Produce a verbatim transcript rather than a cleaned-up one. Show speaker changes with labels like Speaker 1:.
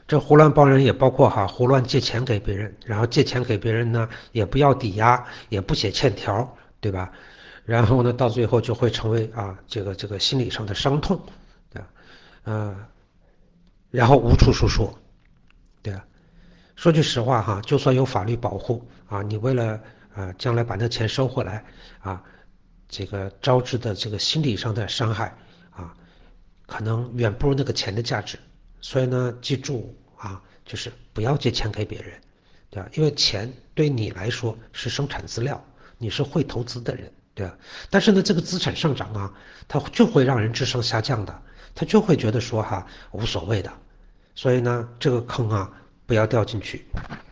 Speaker 1: 这胡乱帮人也包括哈，胡乱借钱给别人，然后借钱给别人呢，也不要抵押，也不写欠条，对吧？然后呢，到最后就会成为啊，这个这个心理上的伤痛，对吧？呃，然后无处诉说，对吧？说句实话哈，就算有法律保护啊，你为了啊将来把那钱收回来啊，这个招致的这个心理上的伤害啊，可能远不如那个钱的价值。所以呢，记住啊，就是不要借钱给别人，对吧？因为钱对你来说是生产资料，你是会投资的人，对吧？但是呢，这个资产上涨啊，它就会让人智商下降的，他就会觉得说哈无所谓的，所以呢，这个坑啊不要掉进去。